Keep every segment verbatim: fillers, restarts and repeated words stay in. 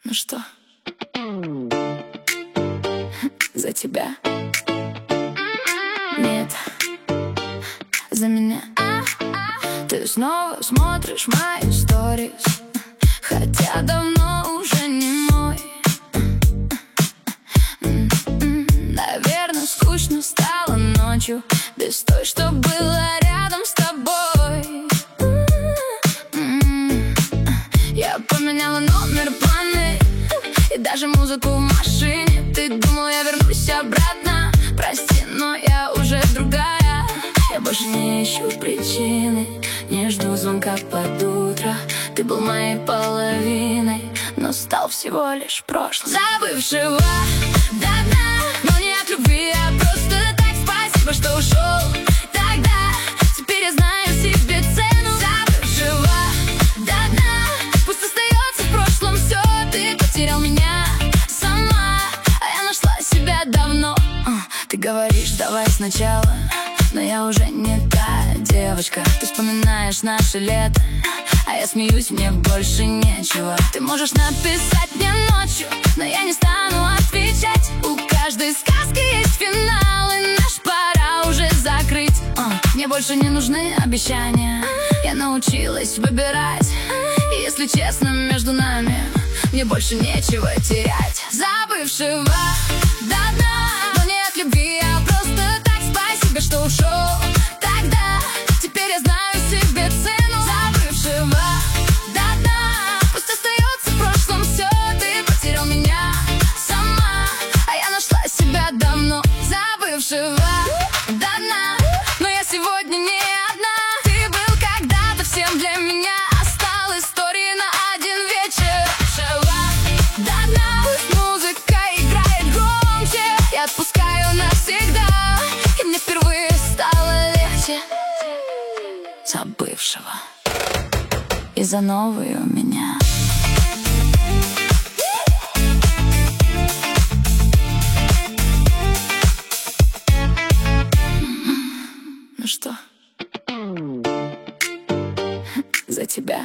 Ну что, за тебя? Нет, за меня. Ты снова смотришь мои сторис, хотя давно уже не мой. Наверное, скучно стало ночью без той, что была рядом с тобой. Я поменяла номер планы и даже музыку в машине. Ты думал, я вернусь обратно? Прости, но я уже другая. Я больше не ищу причины, не жду звонка под утро. Ты был моей половиной, но стал всего лишь прошлым. Забывшего до дна, но не от любви, а просто так. Спасибо, что ушел тогда. Теперь я знаю себе цену. Забывшего до дна, пусть остается в прошлом все. Ты потерял меня сама, а я нашла себя давно. Ты говоришь, давай сначала, но я уже не та девочка. Ты вспоминаешь наше лето, а я смеюсь, мне больше нечего. Ты можешь написать мне ночью, но я не стану отвечать. У каждой сказки есть финал, и наш пора уже закрыть. uh, Мне больше не нужны обещания, я научилась выбирать. И если честно, между нами мне больше нечего терять. Забывшего до дна, но не от любви, а просто так. Спасибо, что ушел тогда. Теперь я знаю себе цену. Забывшего до дна, пусть остается в прошлом все. Ты потерял меня сама, а я нашла себя давно. Забывшего до дна, но я сегодня не одна. Ты был когда-то всем для меня, остал истории на один вечер. До дна, пусть музыка играет громче, я отпускаю навсегда, и мне впервые стало легче. Забывшего и за новые у меня. Ну что, за тебя?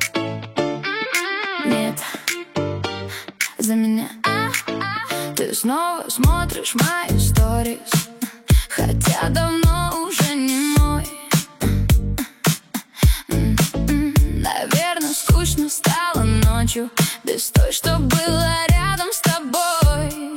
Нет, за меня. Ты снова смотришь мои сторис, хотя давно уже не мой. Наверное, скучно стало ночью без той, что была рядом с тобой.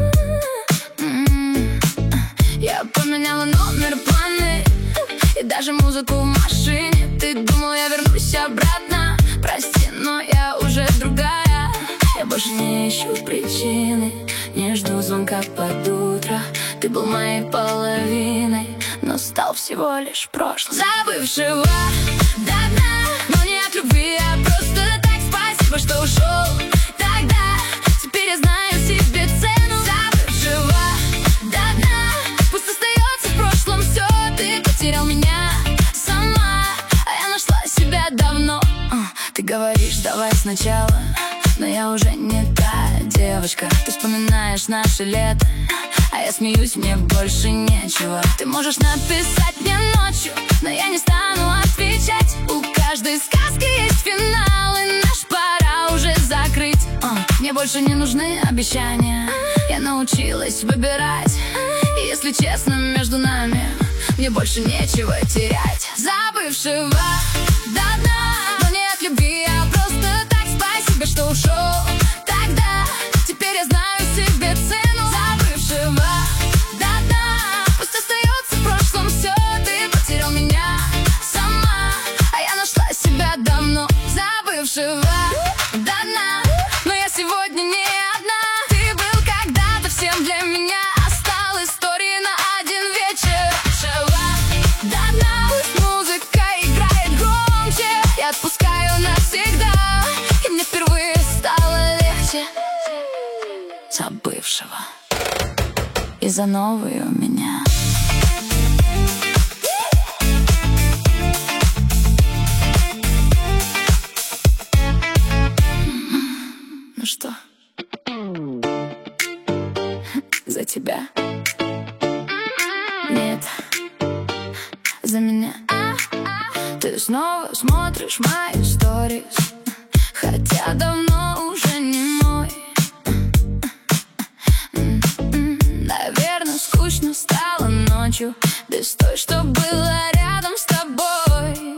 Я поменяла номер планы и даже музыку в машине. Ты думал, я вернусь обратно? Прости, но я уже другая. Я больше не ищу причины, не жду звонка под утро. Ты был моей половиной, но стал всего лишь прошлым. Забывшего до дна, но не от любви, а просто так. Спасибо, что ушел тогда. Теперь я знаю себе цену. Забывшего до дна, пусть остается в прошлом все. Ты потерял меня сама, а я нашла себя давно. Ты говоришь, давай сначала, но я уже не та девочка. Ты вспоминаешь наше лето, а я смеюсь, мне больше нечего. Ты можешь написать мне ночью, но я не стану отвечать. У каждой сказки есть финал, и наш пора уже закрыть. uh, Мне больше не нужны обещания, я научилась выбирать. И если честно, между нами мне больше нечего терять. Забывшего до дна, но не от любви, а просто так. Спасибо, что ушел тогда. Теперь я знаю себе цену. Забывшего до дна, пусть остается в прошлом все. Ты потерял меня сама, а я нашла себя давно. Забывшего до дна, но я сегодня не одна. Ты был когда-то всем для меня, остал истории на один вечер. До дна, пусть музыка играет громче, я отпускаю навсегда, и мне впервые стало легче. Забывшего и за новые у меня. Ну что, за тебя? Нет, за меня. Ты снова смотришь мои сторис, хотя давно уже не мой. ночью, без той, что было рядом с тобой.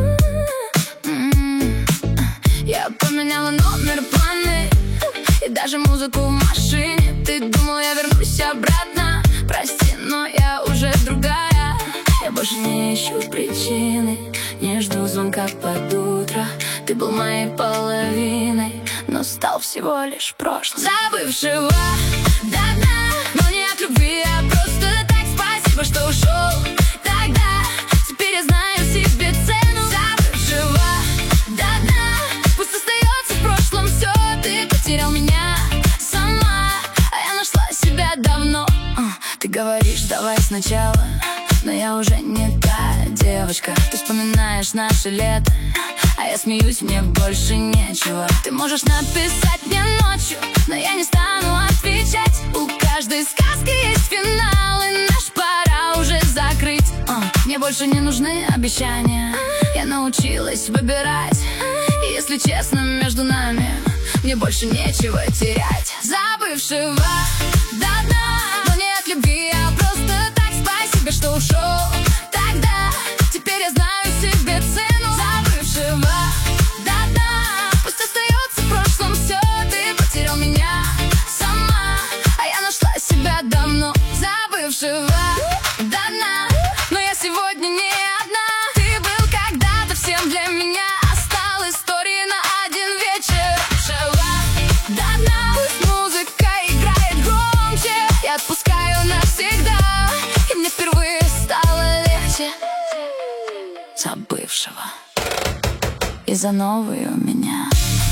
Я поменяла номер, планы и даже музыку в машине. Ты думал, я вернусь обратно? Прости, но я уже другая. Я больше не ищу причины, не жду звонка под утро. Ты был моей половиной, но стал всего лишь прошлым. Забывшего до дна, но не от любви, а просто так. Спасибо, что ушел тогда. Теперь я знаю себе цену. Забывшего до дна, пусть остается в прошлом все. Ты потерял меня сама, а я нашла себя давно. Ты говоришь, давай сначала, но я уже не та девочка. Ты вспоминаешь наше лето, а я смеюсь, мне больше нечего. Ты можешь написать мне ночью, но я не стану отвечать. У каждой сказки есть финал, и наш пора уже закрыть. uh, Мне больше не нужны обещания, я научилась выбирать. И если честно, между нами мне больше нечего терять. Забывшего до дна, но не от любви, а просто так. Спасибо, что ушел тогда. Теперь я знаю себе цену. Забывшего до дна, пусть остается в прошлом все. Ты потерял меня сама, а я нашла себя давно. Забывшего до дна, но я сегодня не одна. Ты был когда-то всем для меня, стал историей на один вечер. Забывшего до дна, пусть музыка играет громче, я отпускаю навсегда, и мне впервые стало легче. Забывшего из-за новой у меня.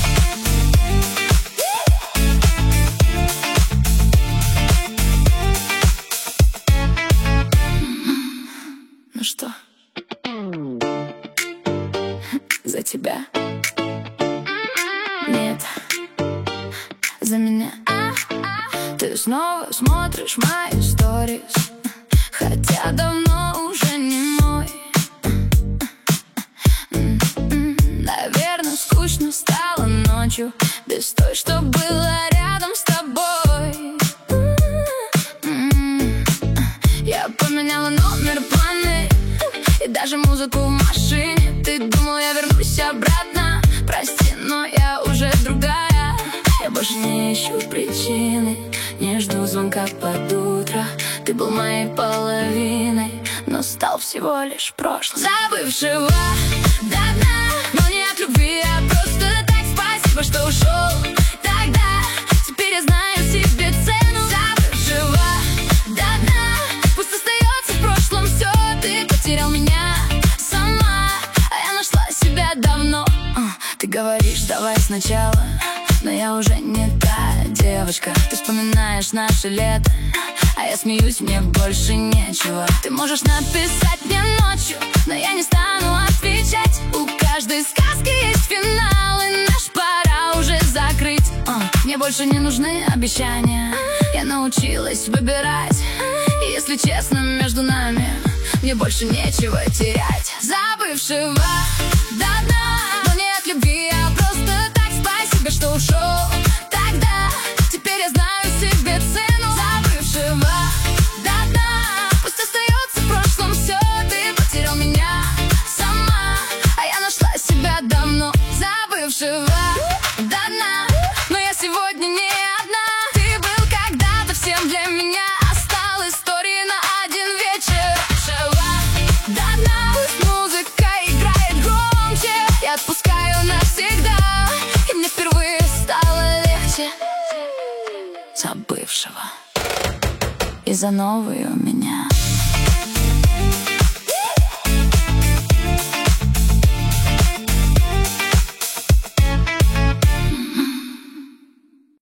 Ну что, за тебя? Нет, за меня. Ты снова смотришь мои сторис, хотя давно уже не мой. Наверное, скучно стало ночью, без той, что было рядом с тобой. Я поменяла номер, планы и даже музыку в машине. Ты думал, я вернусь обратно? Прости, но я уже другая. Я больше не ищу причины, не жду звонка под утро. Ты был моей половиной, но стал всего лишь прошлым. Забывшего до дна, но не от любви, а просто так. Спасибо, что ушел тогда. Теперь я знаю себе цену. Забывшего до дна, пусть остается в прошлом все. Ты потерял меня сама, а я нашла себя давно. Ты говоришь, давай сначала, но я уже не та девочка. Ты вспоминаешь наше лето, а я смеюсь, мне больше нечего. Ты можешь написать мне ночью, но я не стану отвечать. У каждой сказки есть финал, и наш пора уже закрыть. uh, Мне больше не нужны обещания, я научилась выбирать. И если честно, между нами мне больше нечего терять. Забывшего до дна, но не от любви, а просто так. Спасибо, что ушел тогда. Теперь я знаю себе цену. Забывшего до дна, пусть остается в прошлом все. Ты потерял меня сама, а я нашла себя давно. Забывшего до дна, но я сегодня не одна. Ты был когда-то всем для меня, стал историей на один вечер. Забывшего до дна, пусть музыка играет громче, я отпускаю навсегда, и мне впервые стало легче. Забывшего из-за новой у меня.